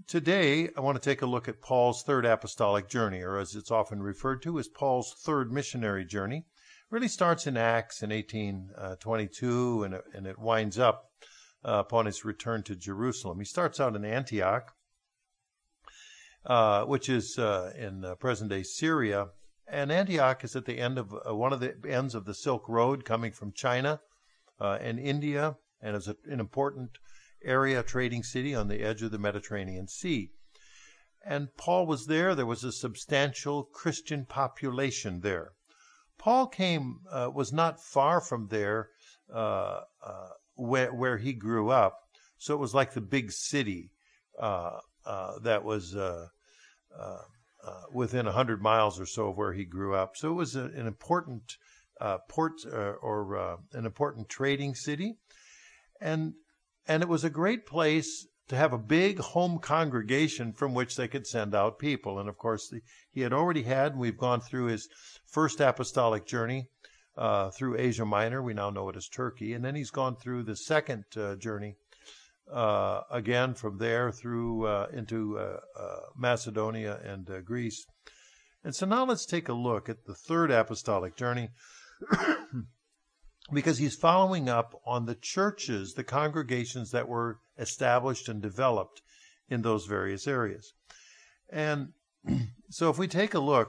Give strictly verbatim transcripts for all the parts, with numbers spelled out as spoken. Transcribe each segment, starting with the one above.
today I want to take a look at Paul's third apostolic journey, or as it's often referred to as Paul's third missionary journey. It really starts in Acts in eighteen twenty-two, and it, and it winds up uh, upon his return to Jerusalem. He starts out in Antioch, uh, which is uh, in uh, present-day Syria. And Antioch is at the end of uh, one of the ends of the Silk Road, coming from China uh, and India, and is a, an important area, trading city on the edge of the Mediterranean Sea. And Paul was there. There was a substantial Christian population there. Paul came, uh, was not far from there uh, uh, where, where he grew up. So it was like the big city uh, uh, that was uh, uh, uh, within one hundred miles or so of where he grew up. So it was a, an important uh, port uh, or uh, an important trading city. And And it was a great place to have a big home congregation from which they could send out people. And of course, the, he had already had, and we've gone through his first apostolic journey uh, through Asia Minor. We now know it as Turkey. And then he's gone through the second uh, journey, uh, again from there through uh, into uh, uh, Macedonia and uh, Greece. And so now let's take a look at the third apostolic journey. Because he's following up on the churches, the congregations that were established and developed in those various areas. And so if we take a look,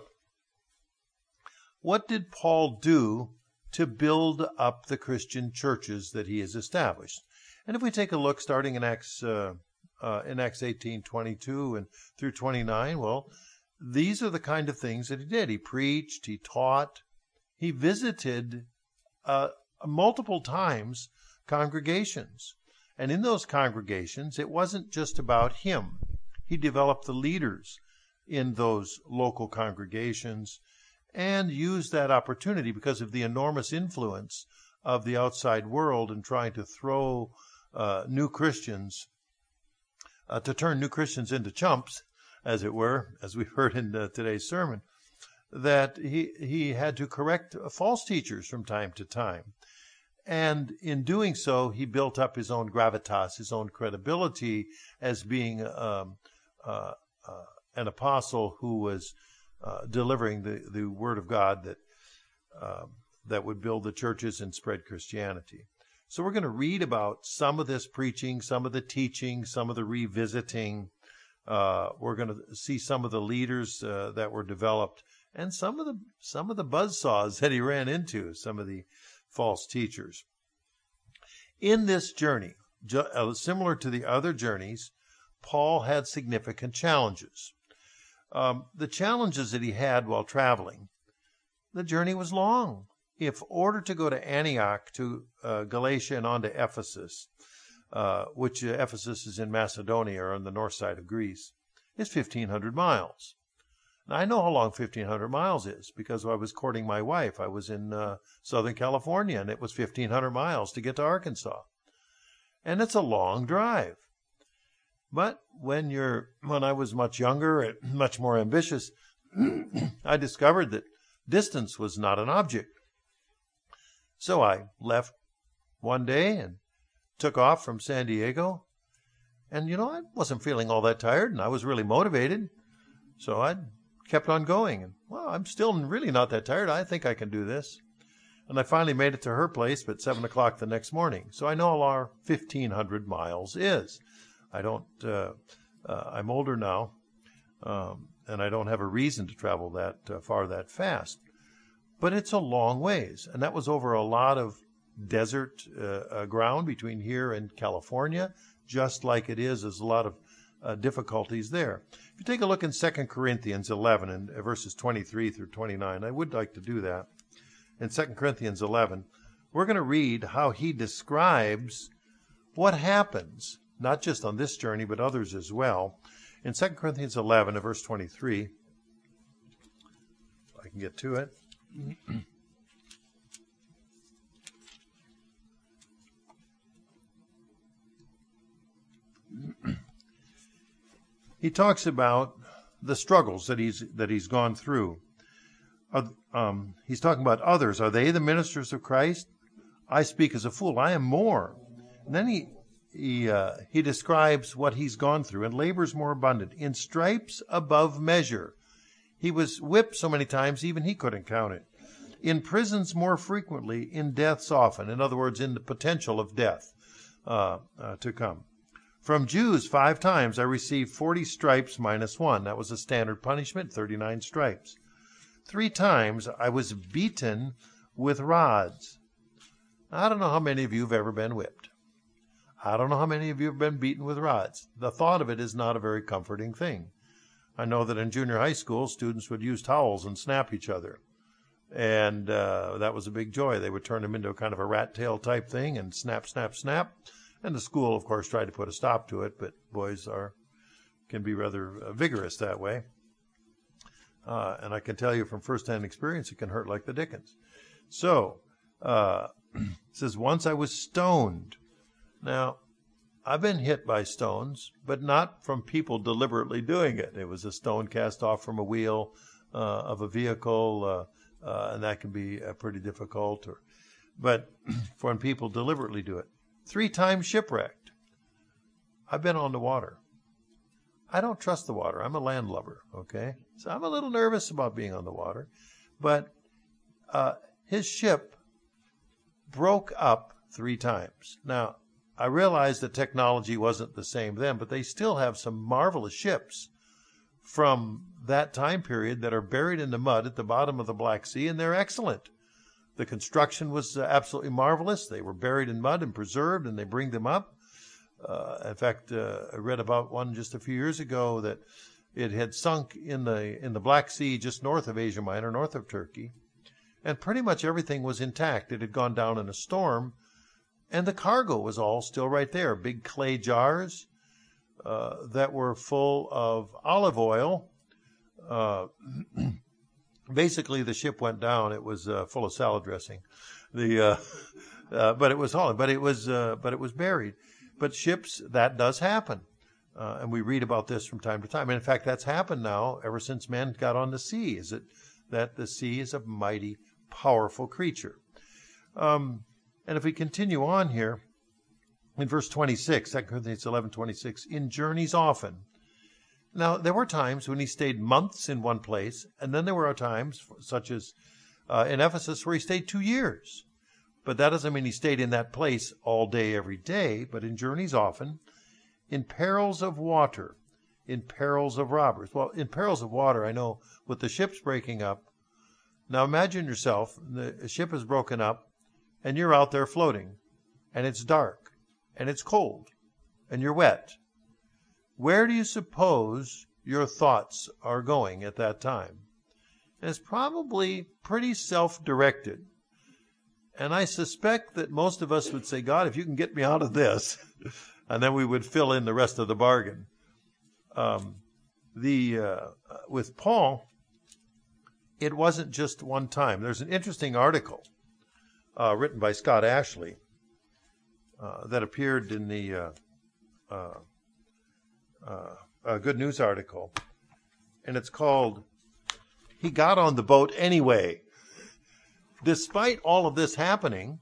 what did Paul do to build up the Christian churches that he has established? And if we take a look, starting in Acts uh, uh, in Acts eighteen twenty-two and through twenty-nine, well, these are the kind of things that he did. He preached, he taught, he visited uh, multiple times congregations. And in those congregations, it wasn't just about him. He developed the leaders in those local congregations and used that opportunity because of the enormous influence of the outside world in trying to throw uh, new Christians, uh, to turn new Christians into chumps, as it were, as we've heard in uh, today's sermon, that he, he had to correct false teachers from time to time. And in doing so, he built up his own gravitas, his own credibility as being um, uh, uh, an apostle who was uh, delivering the, the word of God that uh, that would build the churches and spread Christianity. So we're going to read about some of this preaching, some of the teaching, some of the revisiting. Uh, we're going to see some of the leaders uh, that were developed, and some of the some of the buzzsaws that he ran into, some of the false teachers. In this journey, similar to the other journeys, Paul had significant challenges. Um, the challenges that he had while traveling, the journey was long. If ordered to go to Antioch, to uh, Galatia, and on to Ephesus, uh, which uh, Ephesus is in Macedonia or on the north side of Greece, is fifteen hundred miles. Now, I know how long fifteen hundred miles is because I was courting my wife. I was in uh, Southern California, and it was fifteen hundred miles to get to Arkansas. And it's a long drive. But when you're, when I was much younger and much more ambitious, I discovered that distance was not an object. So I left one day and took off from San Diego. And, you know, I wasn't feeling all that tired, and I was really motivated. So I kept on going. And, well, I'm still really not that tired. I think I can do this. And I finally made it to her place at seven o'clock the next morning. So I know how our fifteen hundred miles is. I don't, uh, uh, I'm older now, um, and I don't have a reason to travel that uh, far that fast. But it's a long ways. And that was over a lot of desert uh, uh, ground between here and California, just like it is. There's a lot of uh, difficulties there. If you take a look in Second Corinthians eleven and verses twenty-three through twenty-nine, I would like to do that. In Second Corinthians eleven, we're going to read how he describes what happens, not just on this journey, but others as well. In Second Corinthians eleven, and verse twenty-three, if I can get to it. He talks about the struggles that he's that he's gone through. Uh, um, he's talking about others. Are they the ministers of Christ? I speak as a fool. I am more. And then he he uh, he describes what he's gone through. "In labors more abundant, in stripes above measure." He was whipped so many times even he couldn't count it. "In prisons more frequently, in deaths often." In other words, in the potential of death uh, uh, to come. "From Jews five times I received forty stripes minus one." That was a standard punishment, thirty-nine stripes. "Three times I was beaten with rods." I don't know how many of you have ever been whipped. I don't know how many of you have been beaten with rods. The thought of it is not a very comforting thing. I know that in junior high school, students would use towels and snap each other. And uh, that was a big joy. They would turn them into a kind of a rat tail type thing and snap, snap, snap. And the school, of course, tried to put a stop to it, but boys are can be rather uh, vigorous that way. Uh, and I can tell you from firsthand experience, it can hurt like the dickens. So, uh, it says, "Once I was stoned." Now, I've been hit by stones, but not from people deliberately doing it. It was a stone cast off from a wheel uh, of a vehicle, uh, uh, and that can be uh, pretty difficult. Or, but when people deliberately do it. "Three times shipwrecked." I've been on the water. I don't trust the water. I'm a landlubber, okay? So I'm a little nervous about being on the water. But uh, his ship broke up three times. Now, I realize that technology wasn't the same then, but they still have some marvelous ships from that time period that are buried in the mud at the bottom of the Black Sea, and they're excellent. The construction was uh, absolutely marvelous. They were buried in mud and preserved, and they bring them up. Uh, in fact, uh, I read about one just a few years ago that it had sunk in the in the Black Sea just north of Asia Minor, north of Turkey, and pretty much everything was intact. It had gone down in a storm, and the cargo was all still right there. Big clay jars uh, that were full of olive oil. Uh, basically, the ship went down. It was uh, full of salad dressing. The uh, uh, but it was all. But it was uh, but it was buried. But ships, that does happen. Uh, and we read about this from time to time. And in fact, that's happened now ever since men got on the sea, is it that the sea is a mighty, powerful creature. Um, and if we continue on here, in verse twenty-six, Second Corinthians eleven twenty-six, "In journeys often." Now, there were times when he stayed months in one place, and then there were times, such as uh, in Ephesus, where he stayed two years. But that doesn't mean he stayed in that place all day, every day, but in journeys often, "in perils of water, in perils of robbers." Well, in perils of water, I know with the ships breaking up. Now imagine yourself, the ship is broken up, and you're out there floating, and it's dark, and it's cold, and you're wet. Where do you suppose your thoughts are going at that time? And it's probably pretty self-directed. And I suspect that most of us would say, "God, if you can get me out of this," and then we would fill in the rest of the bargain. Um, the uh, with Paul, it wasn't just one time. There's an interesting article uh, written by Scott Ashley uh, that appeared in the uh, uh, uh, a Good News article, and it's called "He Got on the Boat Anyway." Despite all of this happening,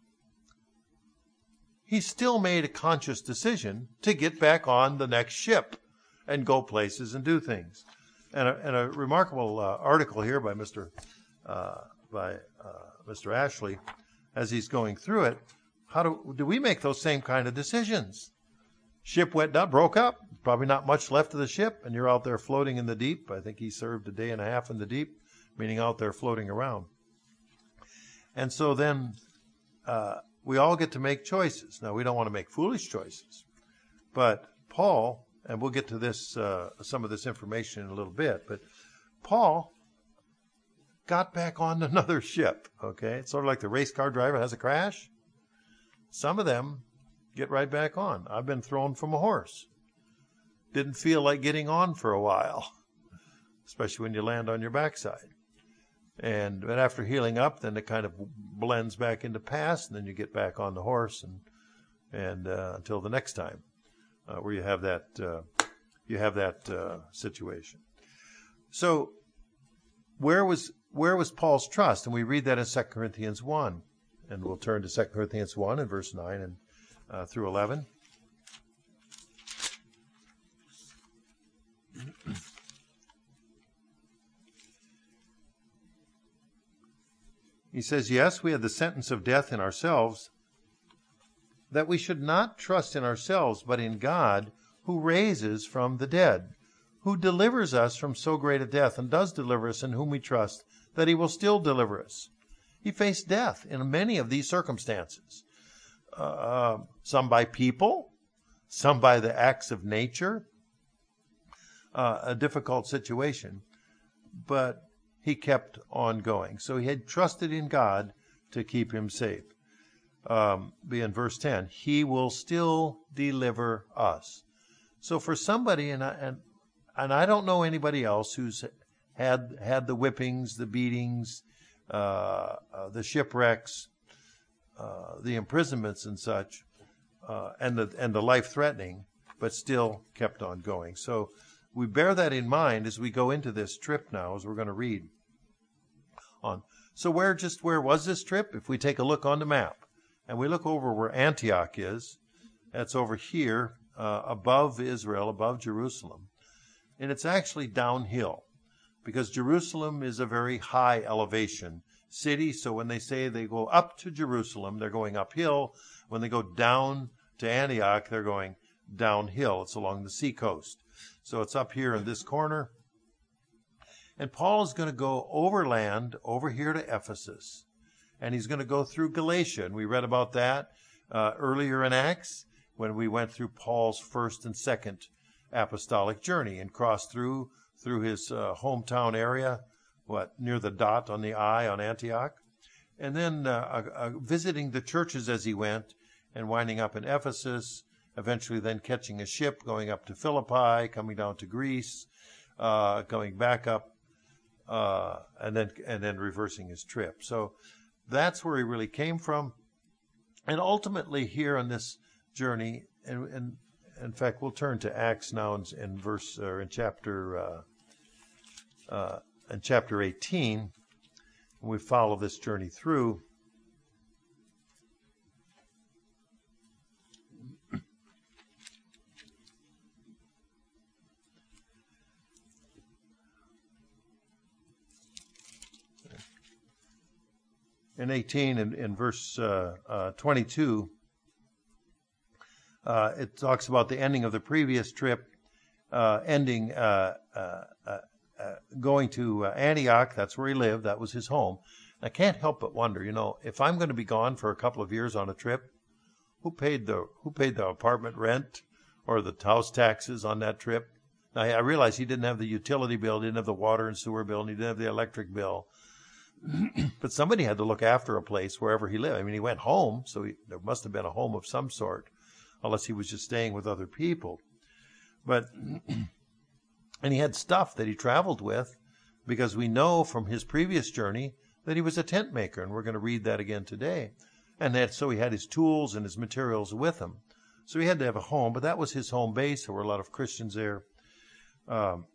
he still made a conscious decision to get back on the next ship and go places and do things. And a, and a remarkable uh, article here by Mister Uh, by uh, Mister Ashley, as he's going through it. How do do we make those same kind of decisions? Ship went down, broke up. Probably not much left of the ship, and you're out there floating in the deep. I think he served a day and a half in the deep, meaning out there floating around. And so then uh, we all get to make choices. Now, we don't want to make foolish choices. But Paul, and we'll get to this, uh, some of this information in a little bit, but Paul got back on another ship, okay? It's sort of like the race car driver has a crash. Some of them get right back on. I've been thrown from a horse. Didn't feel like getting on for a while, especially when you land on your backside. And but after healing up, then it kind of blends back into past, and then you get back on the horse, and and uh, until the next time, uh, where you have that uh, you have that uh, situation. So, where was where was Paul's trust? And we read that in Second Corinthians one, and we'll turn to Second Corinthians one in verse nine and uh, through eleven. He says, yes, we had the sentence of death in ourselves, that we should not trust in ourselves, but in God, who raises from the dead, who delivers us from so great a death, and does deliver us, in whom we trust, that he will still deliver us. He faced death in many of these circumstances, uh, some by people, some by the acts of nature, uh, a difficult situation, but he kept on going. So he had trusted in God to keep him safe. Um, be in verse ten, he will still deliver us. So for somebody, and I, and, and I don't know anybody else who's had had the whippings, the beatings, uh, uh, the shipwrecks, uh, the imprisonments and such, uh, and the and the life threatening, but still kept on going. So we bear that in mind as we go into this trip now, as we're going to read on. So where just where was this trip? If we take a look on the map and we look over where Antioch is, that's over here uh, above Israel, above Jerusalem, and it's actually downhill, because Jerusalem is a very high elevation city. So when they say they go up to Jerusalem, they're going uphill. When they go down to Antioch, they're going downhill. It's along the seacoast. So it's up here in this corner. And Paul is going to go overland over here to Ephesus. And he's going to go through Galatia. And we read about that uh, earlier in Acts, when we went through Paul's first and second apostolic journey and crossed through through his uh, hometown area, what, near the dot on the I on Antioch, and then uh, uh, visiting the churches as he went, and winding up in Ephesus, eventually then catching a ship, going up to Philippi, coming down to Greece, uh, going back up, uh, and then and then reversing his trip. So that's where he really came from. And ultimately here on this journey, and, and in fact, we'll turn to Acts now in, in verse or in chapter uh, uh, in chapter eighteen, and we follow this journey through. In eighteen, in, in verse uh, uh, twenty-two, uh, it talks about the ending of the previous trip, uh, ending, uh, uh, uh, uh, going to uh, Antioch. That's where he lived. That was his home. I can't help but wonder, you know, if I'm going to be gone for a couple of years on a trip, who paid the who paid the apartment rent or the house taxes on that trip? Now, I realize he didn't have the utility bill, didn't have the water and sewer bill, and he didn't have the electric bill. But somebody had to look after a place wherever he lived. I mean, he went home, so he, there must have been a home of some sort, unless he was just staying with other people. But, and he had stuff that he traveled with, because we know from his previous journey that he was a tent maker, and we're going to read that again today. And that, so he had his tools and his materials with him. So he had to have a home, but that was his home base. There were a lot of Christians there. Um,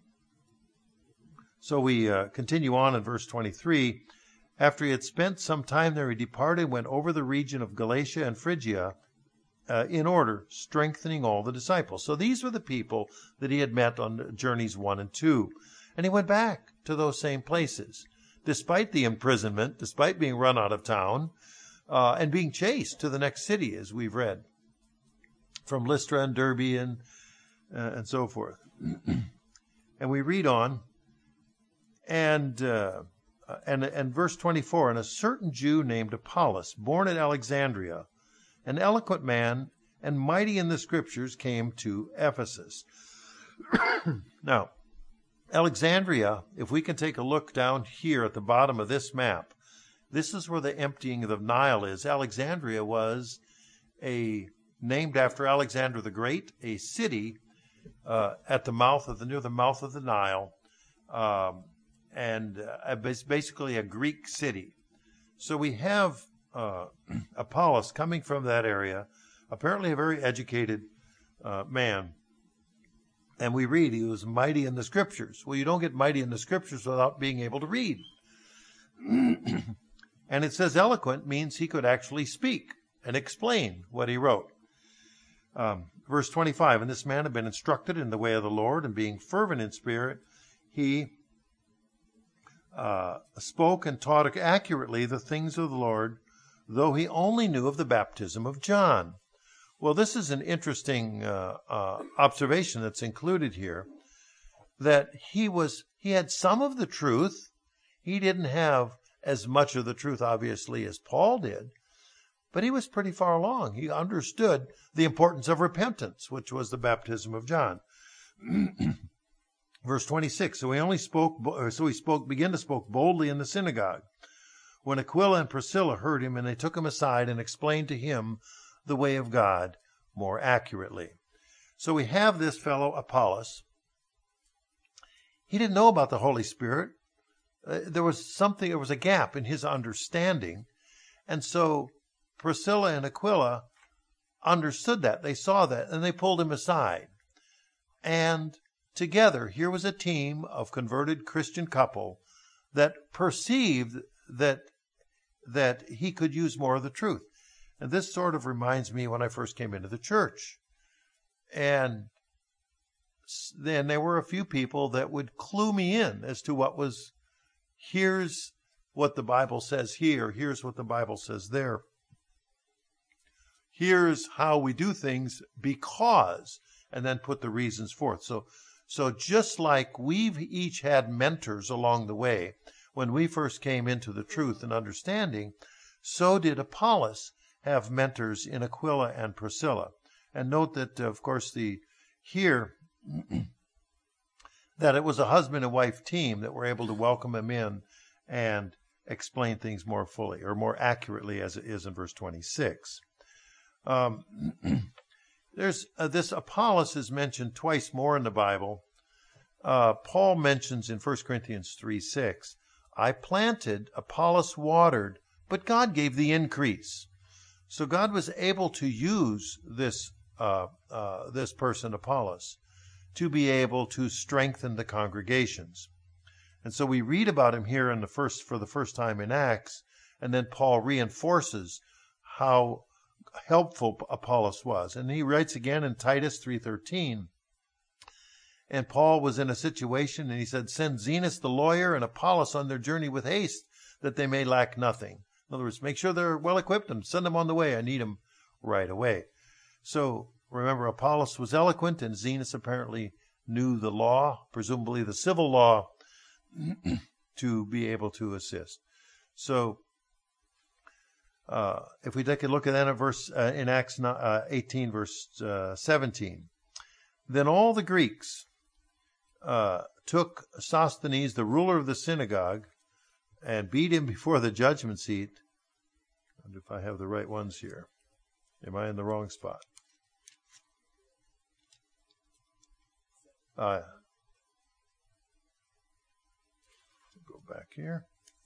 So we uh, continue on in verse twenty-three. After he had spent some time there, he departed, went over the region of Galatia and Phrygia uh, in order, strengthening all the disciples. So these were the people that he had met on journeys one and two. And he went back to those same places, despite the imprisonment, despite being run out of town, uh, and being chased to the next city, as we've read, from Lystra and Derbe and, uh, and so forth. And we read on. And, uh, and and verse twenty-four, and a certain Jew named Apollos, born at Alexandria, an eloquent man and mighty in the scriptures, came to Ephesus. Now, Alexandria, if we can take a look down here at the bottom of this map, this is where the emptying of the Nile is. Alexandria was a named after Alexander the Great, a city uh, at the mouth of the near the mouth of the Nile. Um, and uh, basically a Greek city. So we have uh, Apollos coming from that area, apparently a very educated uh, man. And we read he was mighty in the scriptures. Well, you don't get mighty in the scriptures without being able to read. And it says eloquent means he could actually speak and explain what he wrote. Um, verse twenty-five, and this man had been instructed in the way of the Lord, and being fervent in spirit, he uh, spoke and taught accurately the things of the Lord, though he only knew of the baptism of John. Well, this is an interesting uh, uh, observation that's included here, that he was he had some of the truth. He didn't have as much of the truth, obviously, as Paul did, but he was pretty far along. He understood the importance of repentance, which was the baptism of John. Verse twenty-six, so he only spoke, so he spoke, began to spoke boldly in the synagogue, when Aquila and Priscilla heard him, and they took him aside and explained to him the way of God more accurately. So we have this fellow Apollos. He didn't know about the Holy Spirit. Uh, there was something, there was a gap in his understanding. And so Priscilla and Aquila understood that. They saw that, and they pulled him aside. And together, here was a team of converted Christian couple that perceived that, that he could use more of the truth. And this sort of reminds me when I first came into the church. And then there were a few people that would clue me in as to what was, here's what the Bible says here, here's what the Bible says there. Here's how we do things because, and then put the reasons forth. So, so just like we've each had mentors along the way when we first came into the truth and understanding, so did Apollos have mentors in Aquila and Priscilla. And note that, of course, the here that it was a husband and wife team that were able to welcome him in and explain things more fully or more accurately, as it is in verse twenty-six. Um, there's uh, this Apollos is mentioned twice more in the Bible. Uh, Paul mentions in First Corinthians three six, I planted, Apollos watered, but God gave the increase. So God was able to use this uh, uh, this person, Apollos, to be able to strengthen the congregations. And so we read about him here in the first for the first time in Acts, and then Paul reinforces how helpful Apollos was. And he writes again in Titus three thirteen, and Paul was in a situation, and he said, send Zenas the lawyer and Apollos on their journey with haste, that they may lack nothing. In other words, make sure they're well equipped and send them on the way. I need them right away. So remember, Apollos was eloquent, and Zenas apparently knew the law, presumably the civil law, to be able to assist. So uh, if we take a look at that in, verse, uh, in Acts eighteen, verse uh, seventeen, then all the Greeks uh, took Sosthenes, the ruler of the synagogue, and beat him before the judgment seat. I wonder if I have the right ones here. Am I in the wrong spot? Uh, go back here.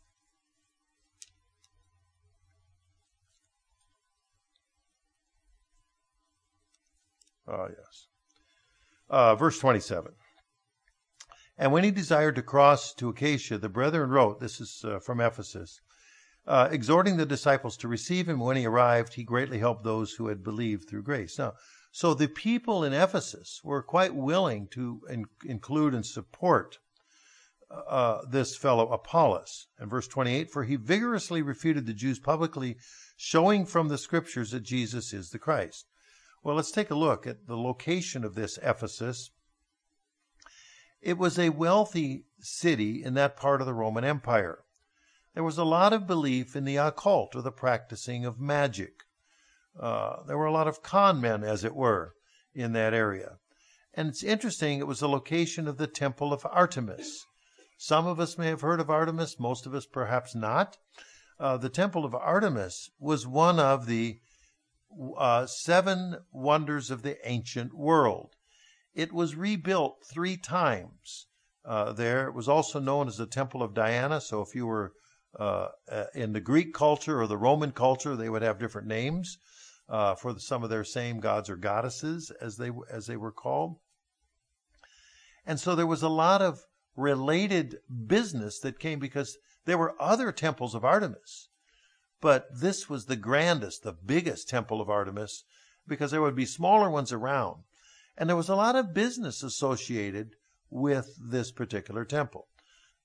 Oh, yes. Uh, verse twenty-seven. And when he desired to cross to Acacia, the brethren wrote, this is uh, from Ephesus, uh, exhorting the disciples to receive him. When he arrived, he greatly helped those who had believed through grace. Now, so the people in Ephesus were quite willing to in- include and support uh, this fellow Apollos. And verse twenty-eight, for he vigorously refuted the Jews publicly, showing from the scriptures that Jesus is the Christ. Well, let's take a look at the location of this Ephesus. It was a wealthy city in that part of the Roman Empire. There was a lot of belief in the occult, or the practicing of magic. Uh, there were a lot of con men, as it were, in that area. And it's interesting, it was the location of the Temple of Artemis. Some of us may have heard of Artemis, most of us perhaps not. Uh, the Temple of Artemis was one of the uh, seven wonders of the ancient world. It was rebuilt three times uh, there. It was also known as the Temple of Diana. So if you were uh, in the Greek culture or the Roman culture, they would have different names uh, for the, some of their same gods or goddesses, as they as they were called. And so there was a lot of related business that came because there were other temples of Artemis. But this was the grandest, the biggest temple of Artemis, because there would be smaller ones around. And there was a lot of business associated with this particular temple.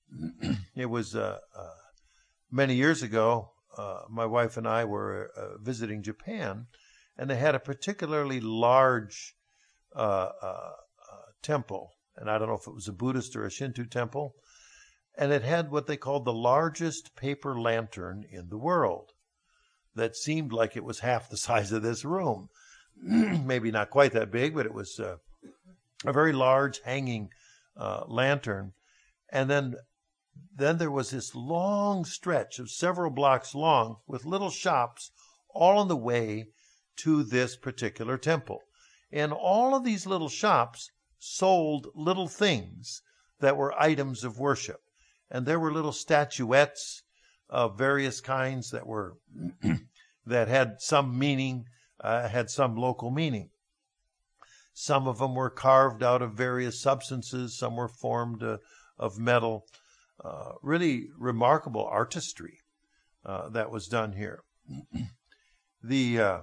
it was uh, uh, many years ago. Uh, my wife and I were uh, visiting Japan, and they had a particularly large uh, uh, uh, temple, and I don't know if it was a Buddhist or a Shinto temple, and it had what they called the largest paper lantern in the world that seemed like it was half the size of this room. Maybe not quite that big, but it was uh, a very large hanging uh, lantern. And then then there was this long stretch of several blocks long with little shops all on the way to this particular temple. And all of these little shops sold little things that were items of worship. And there were little statuettes of various kinds that were that had some meaning, uh, had some local meaning. Some of them were carved out of various substances. Some were formed uh, of metal. Uh, really remarkable artistry uh, that was done here. the uh,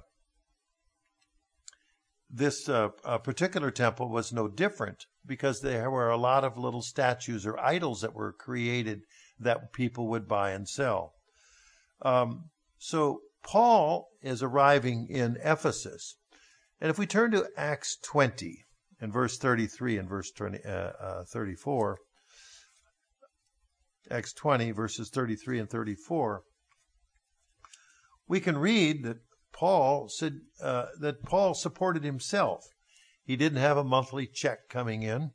This uh, uh, particular temple was no different, because there were a lot of little statues or idols that were created that people would buy and sell. Um, so Paul is arriving in Ephesus. And if we turn to Acts twenty in verse thirty-three and verse twenty, uh, uh, thirty-four, Acts twenty, verses thirty-three and thirty-four, we can read that Paul said uh, that Paul supported himself. He didn't have a monthly check coming in.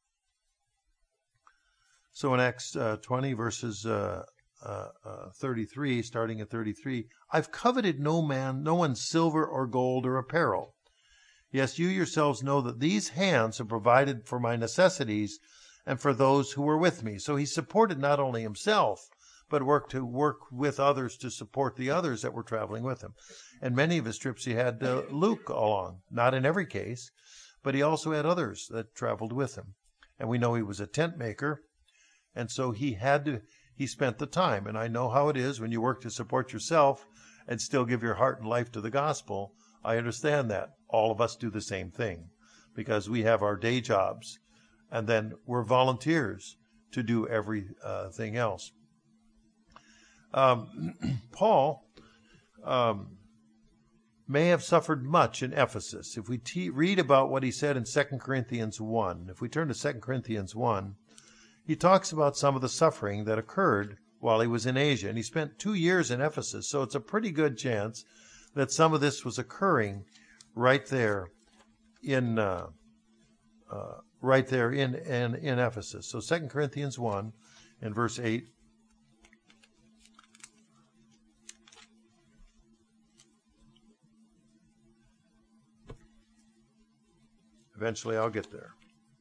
So in Acts uh, twenty, verses uh, uh, uh, thirty-three, starting at thirty-three, I've coveted no man, no one's silver or gold or apparel. Yes, you yourselves know that these hands have provided for my necessities and for those who were with me. So he supported not only himself, but worked to work with others to support the others that were traveling with him. And many of his trips he had uh, Luke along, not in every case, but he also had others that traveled with him. And we know he was a tent maker, and so he had to, he spent the time. And I know how it is when you work to support yourself and still give your heart and life to the gospel. I understand that. All of us do the same thing because we have our day jobs, and then we're volunteers to do everything uh, else. Um, Paul um, may have suffered much in Ephesus. If we te- read about what he said in Second Corinthians one, if we turn to Second Corinthians one, he talks about some of the suffering that occurred while he was in Asia. And he spent two years in Ephesus, so it's a pretty good chance that some of this was occurring right there in uh, uh, right there in, in, in Ephesus. So Second Corinthians one and verse eight. Eventually I'll get there.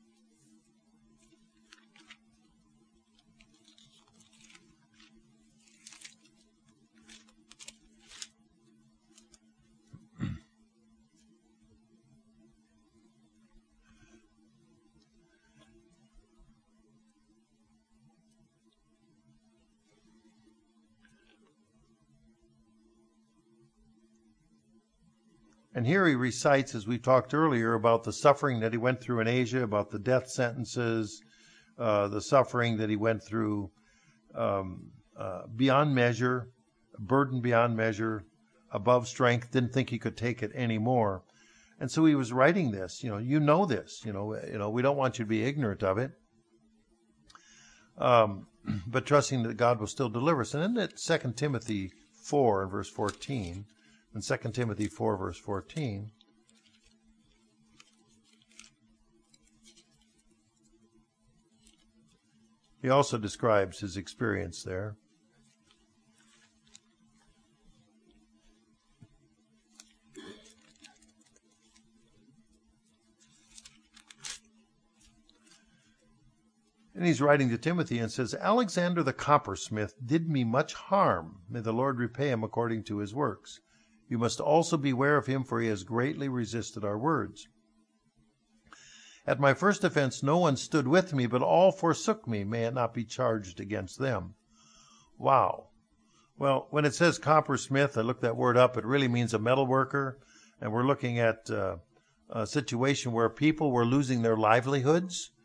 And here he recites, as we talked earlier, about the suffering that he went through in Asia, about the death sentences, uh, the suffering that he went through um, uh, beyond measure, burden beyond measure, above strength, didn't think he could take it anymore. And so he was writing this, you know, you know this, you know, you know, we don't want you to be ignorant of it, um, but trusting that God will still deliver us. And then at Second Timothy four and verse fourteen, in Second Timothy four, verse fourteen, he also describes his experience there. And he's writing to Timothy and says, Alexander the coppersmith did me much harm. May the Lord repay him according to his works. You must also beware of him, for he has greatly resisted our words. At my first offense no one stood with me, but all forsook me. May it not be charged against them. Wow. Well, when it says coppersmith, I looked that word up. It really means a metal worker. And we're looking at uh, a situation where people were losing their livelihoods.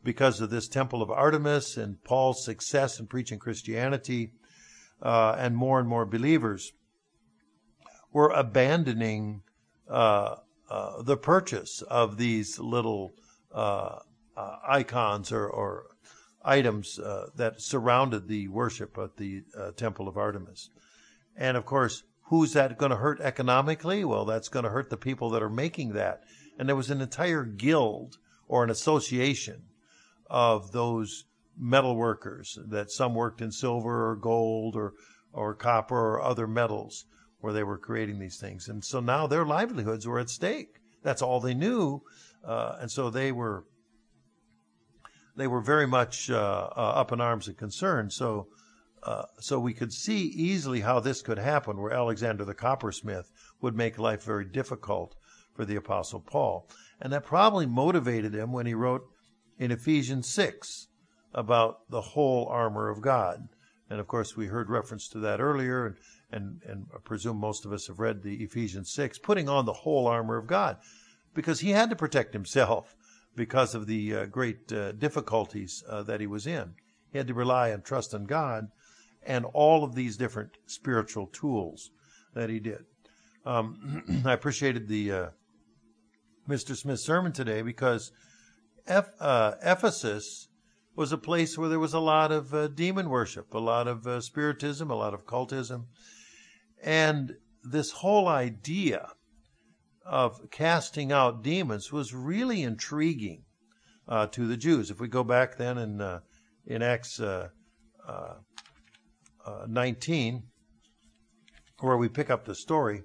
because of this temple of Artemis and Paul's success in preaching Christianity, uh, and more and more believers were abandoning uh, uh, the purchase of these little uh, uh, icons or, or items uh, that surrounded the worship at the uh, temple of Artemis. And of course, who's that going to hurt economically? Well, that's going to hurt the people that are making that. And there was an entire guild or an association of those metal workers, that some worked in silver or gold or, or copper or other metals, where they were creating these things. And so now their livelihoods were at stake. That's all they knew. Uh, and so they were they were very much uh, uh, up in arms and concerned. So uh, so we could see easily how this could happen, where Alexander the coppersmith would make life very difficult for the Apostle Paul. And that probably motivated him when he wrote in Ephesians six about the whole armor of God. And of course, we heard reference to that earlier, and, and, and I presume most of us have read the Ephesians six, putting on the whole armor of God, because he had to protect himself because of the uh, great uh, difficulties uh, that he was in. He had to rely and trust in God and all of these different spiritual tools that he did. Um, I appreciated the uh, Mister Smith's sermon today, because Eph- uh, Ephesus was a place where there was a lot of uh, demon worship, a lot of uh, spiritism, a lot of cultism. And this whole idea of casting out demons was really intriguing uh, to the Jews. If we go back then in, uh, in Acts uh, uh, uh, nineteen, where we pick up the story,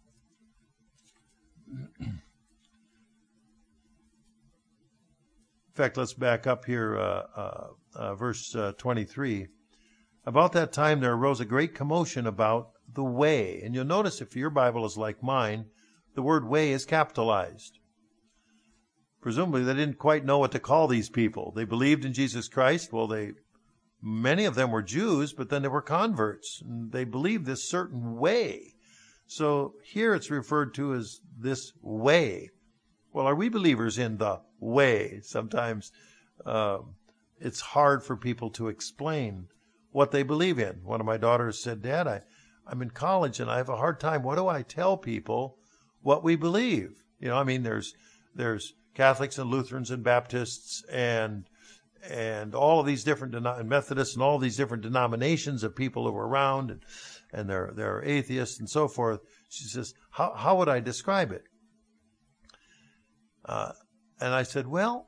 in fact, let's back up here, uh, uh, uh, verse uh, twenty-three. About that time there arose a great commotion about the way. And you'll notice, if your Bible is like mine, the word way is capitalized. Presumably they didn't quite know what to call these people. They believed in Jesus Christ. Well, they many of them were Jews, but then they were converts. And they believed this certain way. So here it's referred to as this way. Well, are we believers in the way? Sometimes uh, it's hard for people to explain what they believe in. One of my daughters said, Dad, I, I'm in college and I have a hard time. What do I tell people what we believe? You know, I mean, there's there's Catholics and Lutherans and Baptists and and all of these different, and Methodists and all these different denominations of people who are around, and, and they're, they're atheists and so forth. She says, how, how would I describe it? Uh, and I said, well,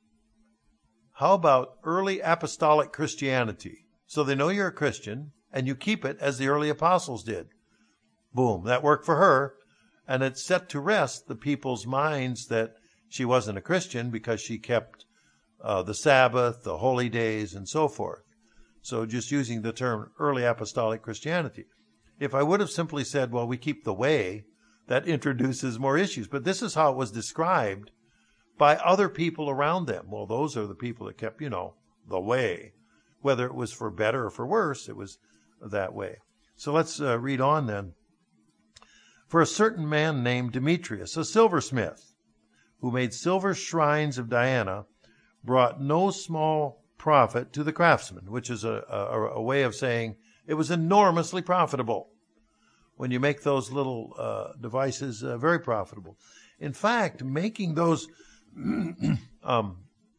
how about early apostolic Christianity? So they know you're a Christian and you keep it as the early apostles did. Boom, that worked for her. And it set to rest the people's minds that she wasn't a Christian because she kept uh, the Sabbath, the holy days, and so forth. So just using the term early apostolic Christianity. If I would have simply said, well, we keep the way, that introduces more issues. But this is how it was described by other people around them. Well, those are the people that kept, you know, the way. Whether it was for better or for worse, it was that way. So let's uh, read on then. For a certain man named Demetrius, a silversmith, who made silver shrines of Diana, brought no small profit to the craftsmen, which is a, a, a way of saying it was enormously profitable. When you make those little uh, devices, uh, very profitable. In fact, making those um,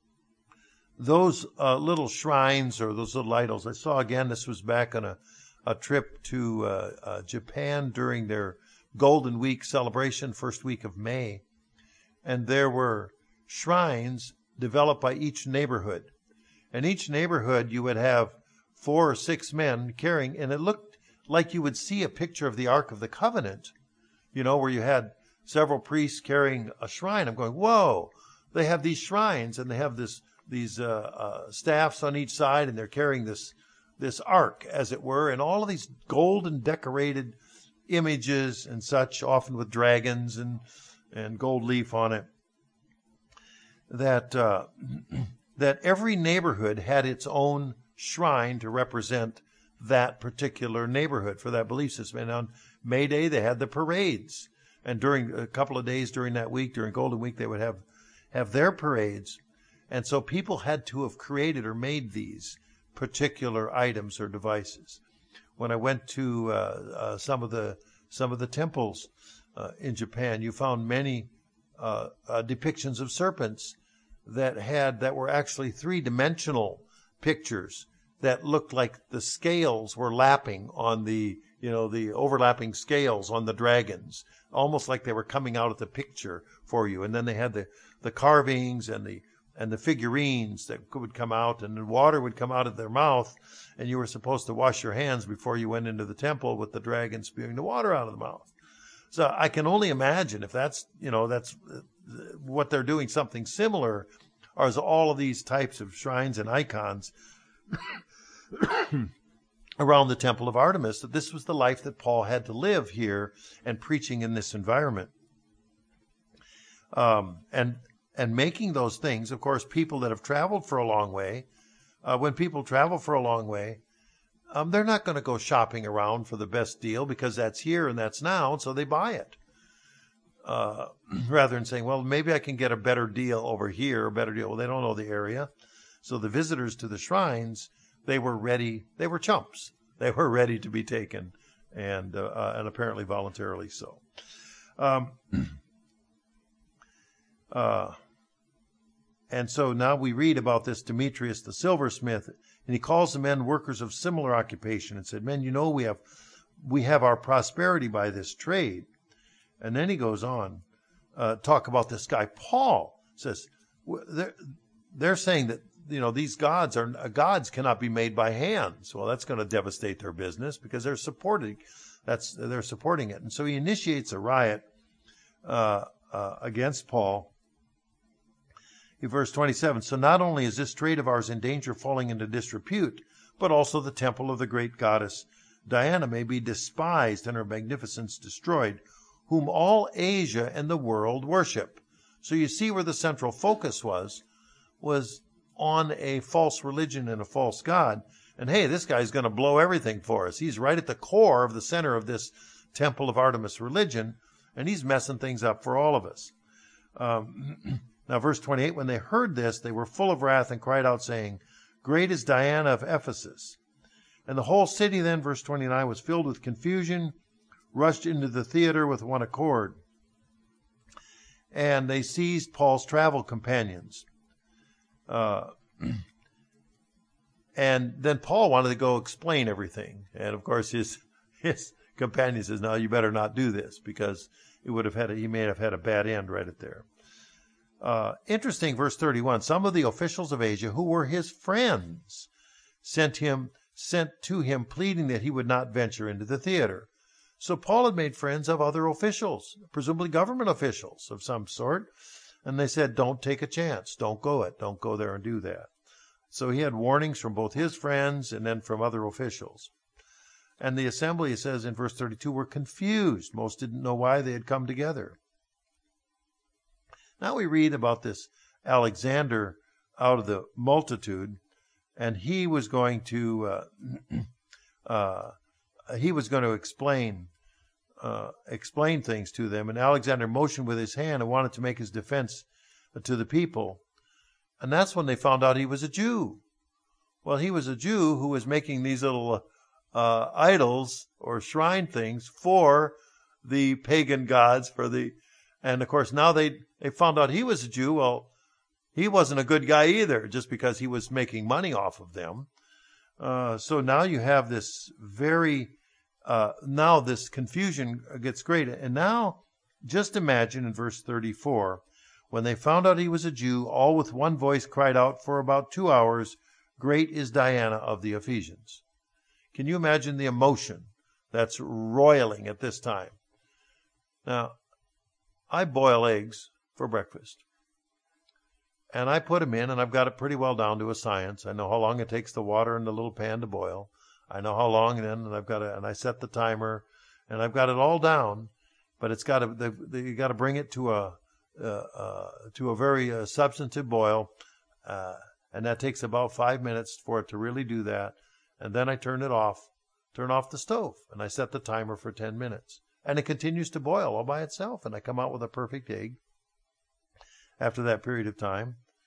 those uh, little shrines or those little idols, I saw again, this was back on a, a trip to uh, uh, Japan during their Golden Week celebration, first week of May. And there were shrines developed by each neighborhood. And each neighborhood you would have four or six men carrying, and it looked like you would see a picture of the Ark of the Covenant, you know, where you had several priests carrying a shrine. I'm going, whoa, they have these shrines and they have this these uh, uh, staffs on each side, and they're carrying this this ark, as it were, and all of these golden decorated images and such, often with dragons and and gold leaf on it. That uh, that every neighborhood had its own shrine to represent that particular neighborhood for that belief system. And on May Day, they had the parades. And during a couple of days during that week, during Golden Week, they would have, have their parades. And so people had to have created or made these particular items or devices. When I went to uh, uh, some of the some of the temples uh, in Japan, you found many uh, uh, depictions of serpents that had that were actually three-dimensional pictures that looked like the scales were lapping on the you know the overlapping scales on the dragons, almost like they were coming out of the picture for you. And then they had the the carvings and the and the figurines that would come out, and the water would come out of their mouth, and you were supposed to wash your hands before you went into the temple with the dragon spewing the water out of the mouth. So I can only imagine if that's, you know, that's what they're doing, something similar, or as all of these types of shrines and icons around the temple of Artemis, that this was the life that Paul had to live here and preaching in this environment. Um, and And making those things, of course, people that have traveled for a long way, uh, when people travel for a long way, um, they're not going to go shopping around for the best deal because that's here and that's now, and so they buy it. Uh, rather than saying, well, maybe I can get a better deal over here, a better deal. Well, they don't know the area. So the visitors to the shrines, they were ready. They were chumps. They were ready to be taken, and, uh, uh, and apparently voluntarily so. Um, uh, And so now we read about this Demetrius the silversmith, and he calls the men workers of similar occupation and said, men, you know, we have we have our prosperity by this trade. And then he goes on, uh, talk about this guy, Paul, says, they're, they're saying that, you know, these gods are gods cannot be made by hands. Well, that's going to devastate their business because they're supporting, that's, they're supporting it. And so he initiates a riot uh, uh, against Paul. In verse twenty-seven, so not only is this trade of ours in danger of falling into disrepute, but also the temple of the great goddess Diana may be despised and her magnificence destroyed, whom all Asia and the world worship. So you see where the central focus was, was on a false religion and a false god. And hey, this guy's going to blow everything for us. He's right at the core of the center of this temple of Artemis religion, and he's messing things up for all of us. Um, Now, verse twenty-eight, when they heard this, they were full of wrath and cried out, saying, great is Diana of Ephesus. And the whole city then, verse twenty-nine, was filled with confusion, rushed into the theater with one accord. And they seized Paul's travel companions. Uh, and then Paul wanted to go explain everything. And, of course, his his companion says, no, you better not do this, because it would have had a, he may have had a bad end right at there. Uh, interesting, verse thirty-one, some of the officials of Asia who were his friends sent him, sent to him pleading that he would not venture into the theater. So Paul had made friends of other officials, presumably government officials of some sort. And they said, don't take a chance. Don't go it. Don't go there and do that. So he had warnings from both his friends and then from other officials. And the assembly, it says in verse thirty-two, were confused. Most didn't know why they had come together. Now we read about this Alexander out of the multitude, and he was going to uh, uh, he was going to explain uh, explain things to them. And Alexander motioned with his hand and wanted to make his defense to the people. And that's when they found out he was a Jew. Well, he was a Jew who was making these little uh, idols or shrine things for the pagan gods, for the And, of course, now they, they found out he was a Jew. Well, he wasn't a good guy either, just because he was making money off of them. Uh, so now you have this very, uh, now this confusion gets great. And now, just imagine in verse thirty-four, when they found out he was a Jew, all with one voice cried out for about two hours, great is Diana of the Ephesians. Can you imagine the emotion that's roiling at this time? Now, I boil eggs for breakfast. And I put them in, and I've got it pretty well down to a science. I know how long it takes the water in the little pan to boil. I know how long, and then and I've got to, and I set the timer, and I've got it all down. But it's got to, the, the, you got to bring it to a uh, uh, to a very uh, substantive boil, uh, and that takes about five minutes for it to really do that. And then I turn it off, turn off the stove, and I set the timer for ten minutes. And it continues to boil all by itself, and I come out with a perfect egg after that period of time.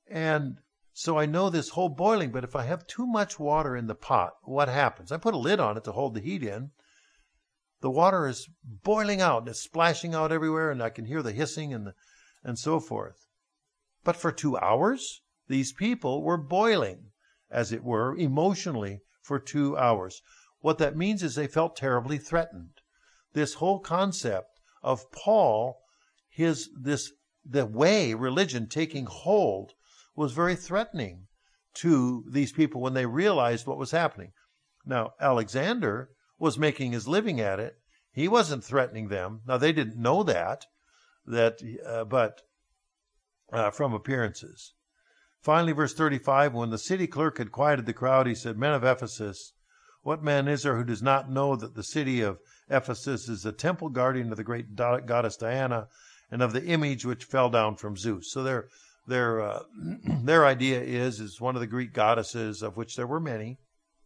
And so I know this whole boiling, but if I have too much water in the pot, what happens? I put a lid on it to hold the heat in. The water is boiling out and it's splashing out everywhere, and I can hear the hissing and the, and so forth. But for two hours, these people were boiling, as it were, emotionally for two hours. What that means is they felt terribly threatened. This whole concept of Paul, his this the way religion taking hold was very threatening to these people when they realized what was happening. Now, Alexander was making his living at it. He wasn't threatening them. Now, they didn't know that, that, uh, but uh, from appearances. Finally, verse thirty-five, when the city clerk had quieted the crowd, he said, "Men of Ephesus, what man is there who does not know that the city of Ephesus is the temple guardian of the great goddess Diana and of the image which fell down from Zeus?" So their their uh, their idea is is one of the Greek goddesses, of which there were many,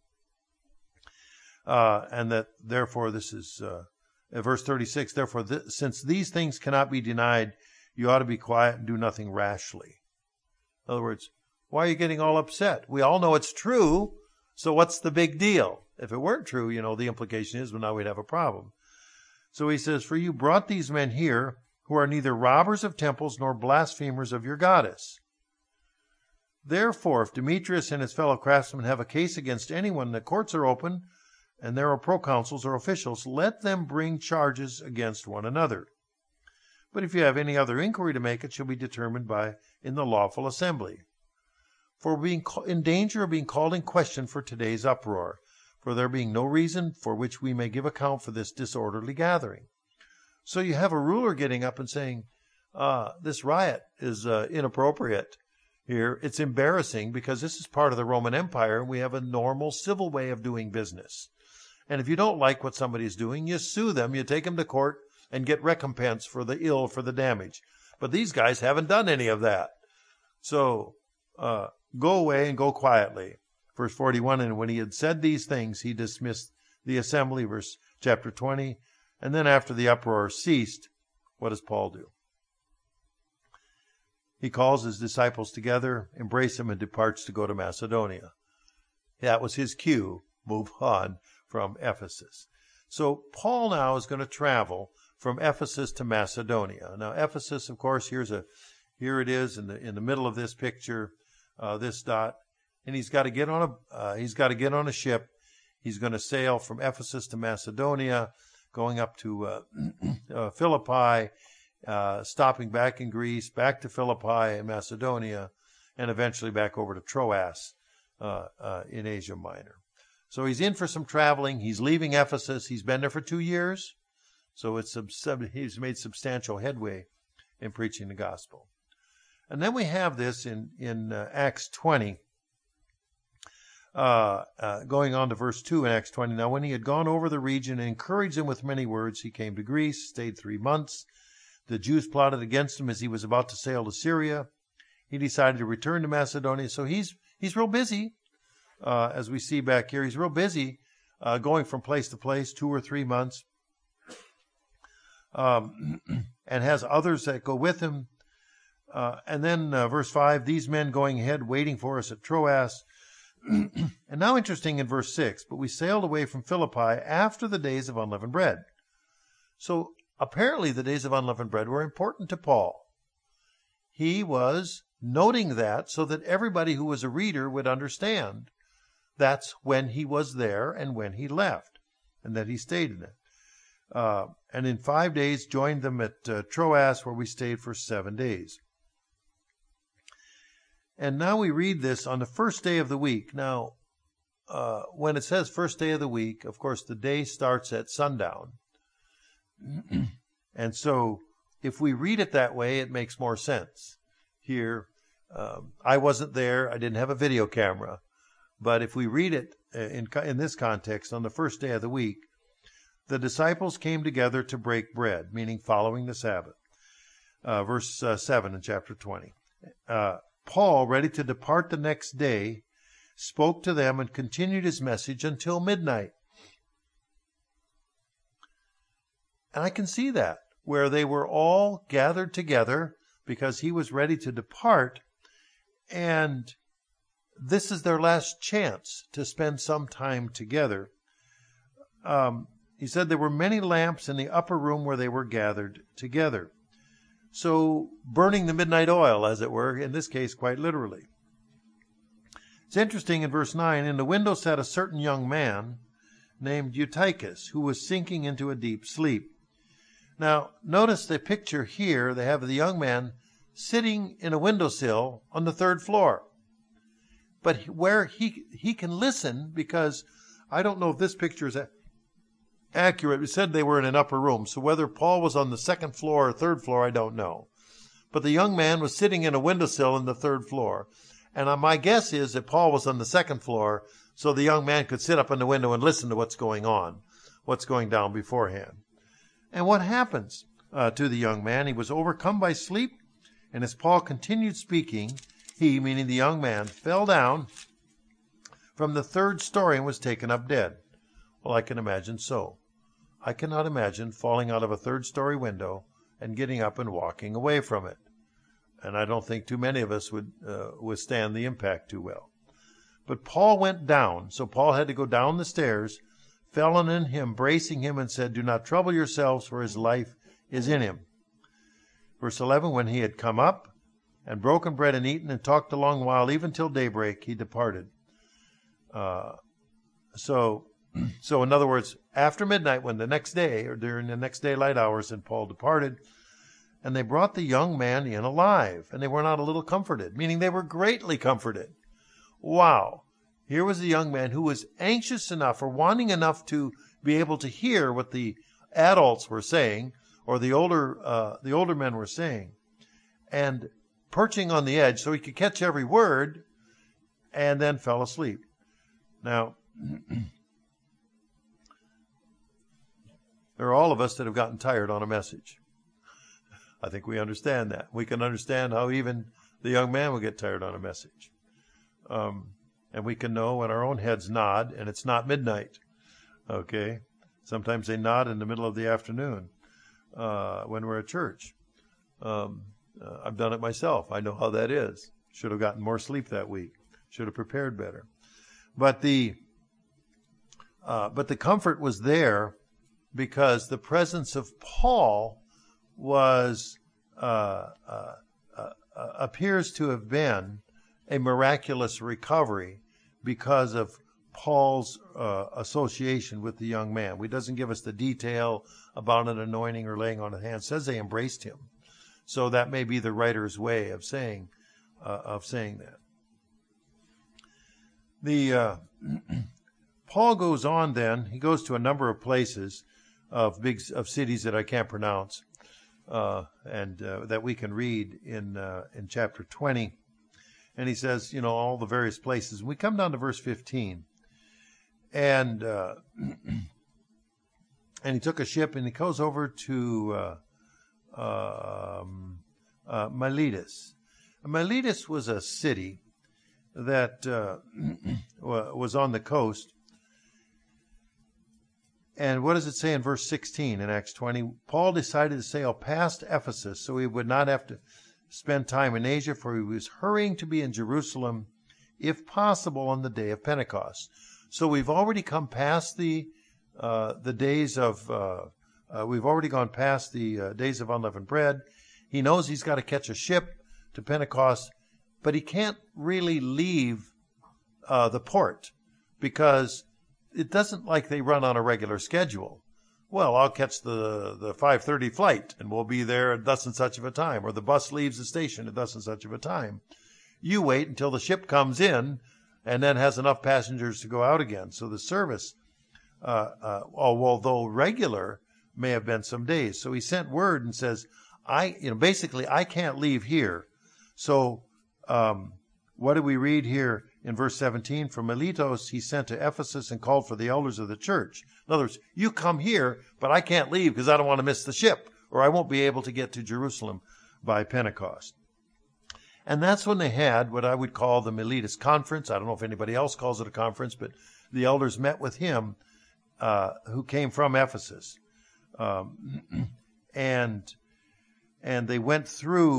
uh, and that therefore this is uh, verse thirty-six. Therefore, th- since these things cannot be denied, you ought to be quiet and do nothing rashly. In other words, why are you getting all upset? We all know it's true, so what's the big deal? If it weren't true, you know, the implication is, well, now we'd have a problem. So he says, "For you brought these men here who are neither robbers of temples nor blasphemers of your goddess. Therefore, if Demetrius and his fellow craftsmen have a case against anyone, the courts are open, and there are proconsuls or officials. Let them bring charges against one another. But if you have any other inquiry to make, it shall be determined by in the lawful assembly. For being in danger of being called in question for today's uproar, for there being no reason for which we may give account for this disorderly gathering." So you have a ruler getting up and saying, uh, this riot is uh, inappropriate here. It's embarrassing because this is part of the Roman Empire, and we have a normal civil way of doing business. And if you don't like what somebody's doing, you sue them, you take them to court, and get recompense for the ill, for the damage. But these guys haven't done any of that. So uh, go away and go quietly. Verse forty-one, and when he had said these things, he dismissed the assembly. Verse chapter twenty, and then after the uproar ceased, what does Paul do? He calls his disciples together, embrace them, and departs to go to Macedonia. That was his cue. Move on from Ephesus. So Paul now is going to travel from Ephesus to Macedonia. Now Ephesus, of course, here's a, here it is in the in the middle of this picture, uh, this dot, and he's got to get on a uh, he's got to get on a ship. He's going to sail from Ephesus to Macedonia, going up to uh, uh, Philippi, uh, stopping back in Greece, back to Philippi and Macedonia, and eventually back over to Troas uh, uh, in Asia Minor. So he's in for some traveling. He's leaving Ephesus. He's been there for two years. So it's he's made substantial headway in preaching the gospel. And then we have this in, in uh, Acts twenty, uh, uh, going on to verse two in Acts twenty. Now, when he had gone over the region and encouraged them with many words, he came to Greece, stayed three months. The Jews plotted against him as he was about to sail to Syria. He decided to return to Macedonia. So he's he's real busy, uh, as we see back here. He's real busy uh, going from place to place, two or three months. Um, and has others that go with him. Uh, and then uh, verse five, these men going ahead, waiting for us at Troas. And now interesting in verse six, but we sailed away from Philippi after the days of unleavened bread. So apparently the days of unleavened bread were important to Paul. He was noting that so that everybody who was a reader would understand that's when he was there and when he left, and that he stayed in it. Uh, and in five days joined them at uh, Troas, where we stayed for seven days. And now we read this on the first day of the week. Now, uh, when it says first day of the week, of course, the day starts at sundown. And so if we read it that way, it makes more sense. Here, um, I wasn't there. I didn't have a video camera. But if we read it in, in this context, on the first day of the week, the disciples came together to break bread, meaning following the Sabbath. Uh, verse uh, seven in chapter twenty. Uh, Paul, ready to depart the next day, spoke to them and continued his message until midnight. And I can see that, where they were all gathered together because he was ready to depart. And this is their last chance to spend some time together. Um, he said there were many lamps in the upper room where they were gathered together. So burning the midnight oil, as it were, in this case quite literally. It's interesting in verse nine, in the window sat a certain young man named Eutychus, who was sinking into a deep sleep. Now, notice the picture here. They have the young man sitting in a windowsill on the third floor. But where he he can listen, because I don't know if this picture is accurate. It said they were in an upper room. So whether Paul was on the second floor or third floor, I don't know. But the young man was sitting in a windowsill in the third floor. And my guess is that Paul was on the second floor, so the young man could sit up in the window and listen to what's going on, what's going down beforehand. And what happens uh, to the young man? He was overcome by sleep, and as Paul continued speaking, he, meaning the young man, fell down from the third story and was taken up dead. Well, I can imagine so. I cannot imagine falling out of a third story window and getting up and walking away from it. And I don't think too many of us would uh, withstand the impact too well. But Paul went down, so Paul had to go down the stairs, fell on him, embracing him, and said, "Do not trouble yourselves, for his life is in him." Verse eleven, when he had come up and broken bread and eaten and talked a long while, even till daybreak, he departed. Uh, so, so in other words, after midnight, when the next day, or during the next daylight hours, and Paul departed, and they brought the young man in alive, and they were not a little comforted, meaning they were greatly comforted. Wow. Here was a young man who was anxious enough or wanting enough to be able to hear what the adults were saying, or the older uh, the older men were saying, and perching on the edge so he could catch every word, and then fell asleep. Now, there are all of us that have gotten tired on a message. I think we understand that. We can understand how even the young man will get tired on a message. Um, and we can know when our own heads nod and it's not midnight. Okay? Sometimes they nod in the middle of the afternoon uh, when we're at church. Um, uh, I've done it myself. I know how that is. Should have gotten more sleep that week. Should have prepared better. But the uh, but the comfort was there because the presence of Paul was uh, uh, uh, appears to have been a miraculous recovery because of Paul's uh, association with the young man. He doesn't give us the detail about an anointing or laying on of hands. It says they embraced him. So that may be the writer's way of saying uh, of saying that. The uh, Paul goes on then. He goes to a number of places of big of cities that I can't pronounce. Uh, and uh, that we can read in uh, in chapter twenty. And he says, you know, all the various places. We come down to verse fifteen. And uh, and he took a ship and he goes over to uh, um, uh, Miletus. Miletus was a city that uh, was on the coast. And what does it say in verse sixteen in Acts twenty? Paul decided to sail past Ephesus so he would not have to spend time in Asia, for he was hurrying to be in Jerusalem, if possible, on the day of Pentecost. So we've already come past the uh, the days of, uh, uh, we've already gone past the uh, days of unleavened bread. He knows he's got to catch a ship to Pentecost, but he can't really leave uh, the port because it doesn't like they run on a regular schedule. Well, I'll catch the, the five thirty flight and we'll be there at thus and such of a time, or the bus leaves the station at thus and such of a time. You wait until the ship comes in and then has enough passengers to go out again. So the service, uh, uh, although regular, may have been some days. So he sent word and says, I, you know, basically I can't leave here. So, um, what do we read here in verse seventeen? From Miletus he sent to Ephesus and called for the elders of the church. In other words, you come here, but I can't leave because I don't want to miss the ship, or I won't be able to get to Jerusalem by Pentecost. And that's when they had what I would call the Miletus Conference. I don't know if anybody else calls it a conference, but the elders met with him, uh, who came from Ephesus. Um, and and they went through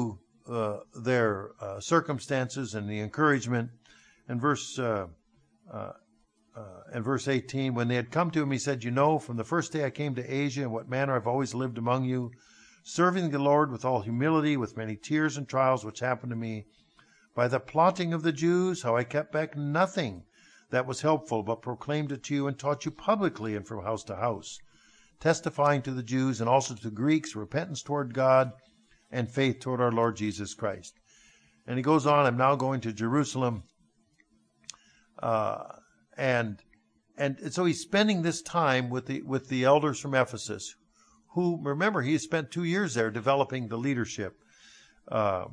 uh, their uh, circumstances and the encouragement. In verse uh, uh, uh, in verse eighteen, when they had come to him, he said, "You know, from the first day I came to Asia, in what manner I've always lived among you, serving the Lord with all humility, with many tears and trials which happened to me, by the plotting of the Jews, how I kept back nothing that was helpful, but proclaimed it to you and taught you publicly and from house to house, testifying to the Jews and also to the Greeks repentance toward God and faith toward our Lord Jesus Christ." And he goes on, "I'm now going to Jerusalem." Uh, and and so he's spending this time with the with the elders from Ephesus, who, remember, he spent two years there developing the leadership uh,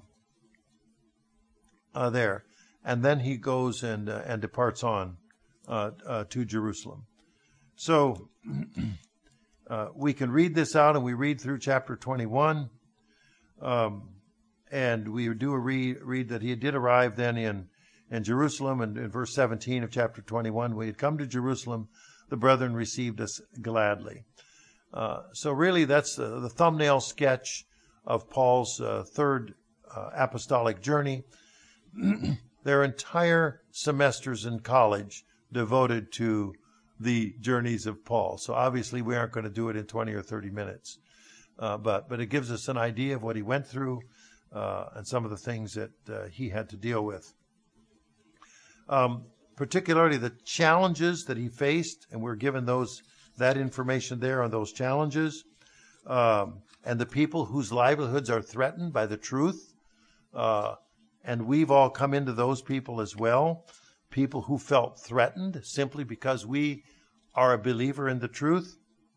uh, there. And then he goes and uh, and departs on uh, uh, to Jerusalem. So uh, we can read this out, and we read through chapter twenty-one. Um, and we do a read, read that he did arrive then in, in Jerusalem. And in verse seventeen of chapter twenty-one, we had come to Jerusalem, the brethren received us gladly. Uh, so really that's the, the thumbnail sketch of Paul's uh, third uh, apostolic journey. Their entire semesters in college devoted to the journeys of Paul. So obviously we aren't going to do it in twenty or thirty minutes. Uh, but but it gives us an idea of what he went through uh, and some of the things that uh, he had to deal with. Um, particularly the challenges that he faced, and we're given those that information there on those challenges, um, and the people whose livelihoods are threatened by the truth. Uh, and we've all come into those people as well, people who felt threatened simply because we are a believer in the truth.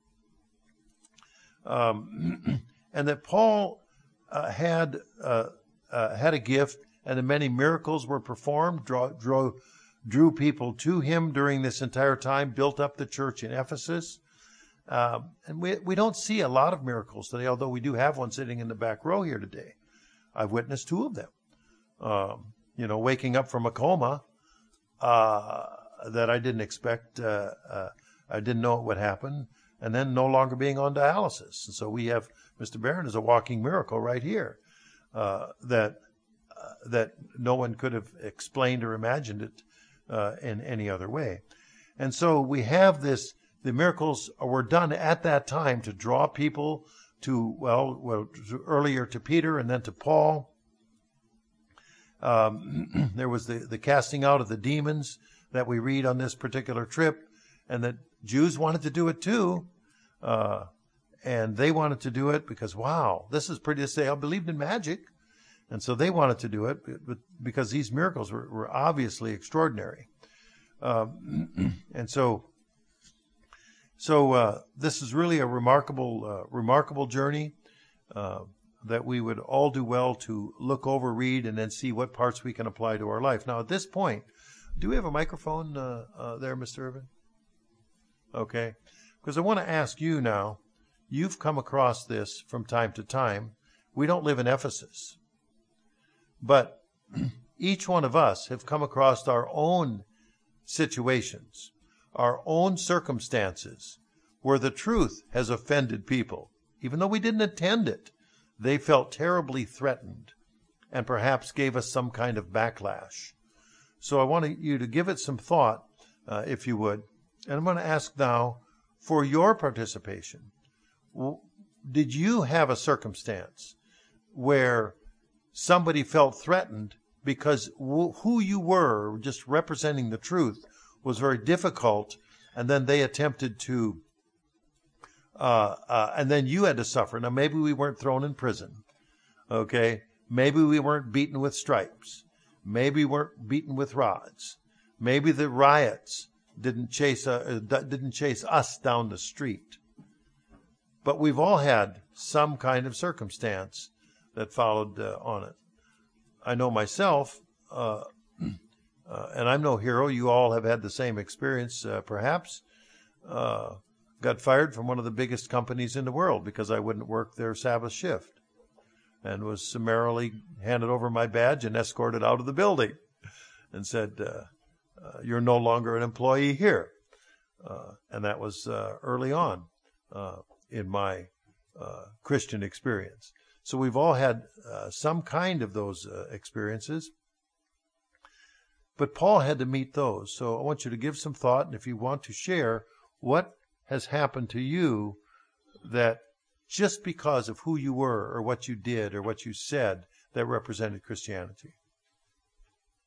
Um, and that Paul uh, had uh, uh, had a gift, and that many miracles were performed, draw, draw, drew people to him during this entire time, built up the church in Ephesus. Um, and we we don't see a lot of miracles today, although we do have one sitting in the back row here today. I've witnessed two of them. Um, you know, waking up from a coma uh, that I didn't expect, uh, uh, I didn't know it would happen, and then no longer being on dialysis. And so we have Mister Barron as a walking miracle right here uh, that uh, that no one could have explained or imagined it uh, in any other way. And so we have this, the miracles were done at that time to draw people to, well, well to earlier to Peter and then to Paul. Um, there was the, the casting out of the demons that we read on this particular trip, and that Jews wanted to do it too. Uh, and they wanted to do it because, wow, this is pretty to say. I believed in magic. And so they wanted to do it but because these miracles were, were obviously extraordinary. Um, and so, so uh, this is really a remarkable, uh, remarkable journey. Uh, that we would all do well to look over, read, and then see what parts we can apply to our life. Now, at this point, do we have a microphone uh, uh, there, Mister Irvin? Okay. Because I want to ask you now, you've come across this from time to time. We don't live in Ephesus. But each one of us have come across our own situations, our own circumstances, where the truth has offended people. Even though we didn't intend it, they felt terribly threatened and perhaps gave us some kind of backlash. So I want you to give it some thought, uh, if you would. And I'm going to ask now for your participation. Did you have a circumstance where somebody felt threatened because who you were, just representing the truth, was very difficult, and then they attempted to Uh, uh, and then you had to suffer. Now, maybe we weren't thrown in prison, okay? Maybe we weren't beaten with stripes. Maybe we weren't beaten with rods. Maybe the riots didn't chase uh, didn't chase us down the street. But we've all had some kind of circumstance that followed uh, on it. I know myself, uh, uh, and I'm no hero. You all have had the same experience, uh, perhaps. Uh, got fired from one of the biggest companies in the world because I wouldn't work their Sabbath shift, and was summarily handed over my badge and escorted out of the building and said, uh, uh, you're no longer an employee here. Uh, and that was uh, early on uh, in my uh, Christian experience. So we've all had uh, some kind of those uh, experiences. But Paul had to meet those. So I want you to give some thought, and if you want to share what has happened to you that just because of who you were or what you did or what you said that represented Christianity.